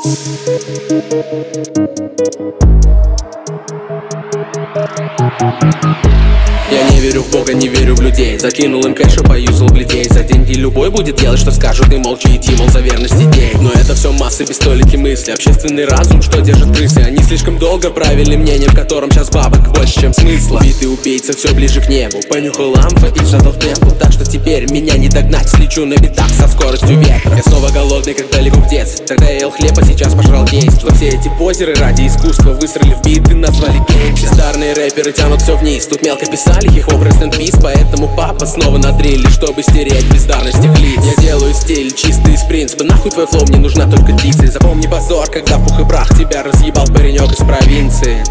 Я не верю в Бога, не верю в людей. Закинул им кэша, поюзал глядей. За деньги любой будет делать, что скажут, и молча идти, мол, за верность идей. Но это все массы без толики мысли. Общественный разум, что держит крысы. Они слишком долго правили мнением, в котором сейчас бабок больше, чем смысла. Битый убийца все ближе к небу. Понюхал лампа и сжатал в темпу. Так что теперь меня не догнать. Слечу на битах со скоростью ветра. Я снова голодный, как далеко в детстве. Тогда я ел хлеб, а сейчас пожрал действо. Все эти позеры ради искусства высрали в биты, назвали гейм. Бездарные рэперы тянут все вниз. Тут мелко писали хип-хоп, рэст энд пис. Поэтому папа снова на дрилле, чтобы стереть бездарность их лиц. Я делаю стиль чистый из принципа. Нахуй твой флоу, мне нужна только дикция. Запомни позор, когда в пух и прах тебя разъебал паренек из провинции.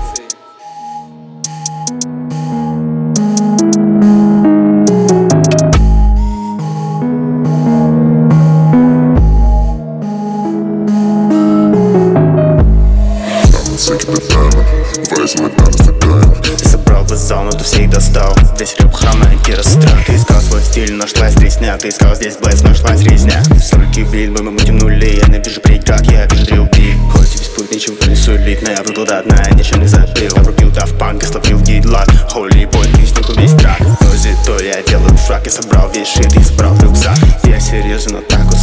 Ты собрал бы зал, но ты всех достал. Весь рэп храм на Киростан. Ты искал свой стиль, нашлась тресня. Ты искал здесь блэс, нашлась резня. Столько бит, мы мутим нули. Я не вижу преград, я вижу дрил бит. Хоть и беспуть, ничего не рисует. Но я вру туда одна, я ничего не забил. Я врубил Daft Punk, я словил гидлак. Holy boy, ты снюхал весь трак. Нози, то я делаю фраг. Я собрал весь шит и собрал рюкзак. Я серьезно, но так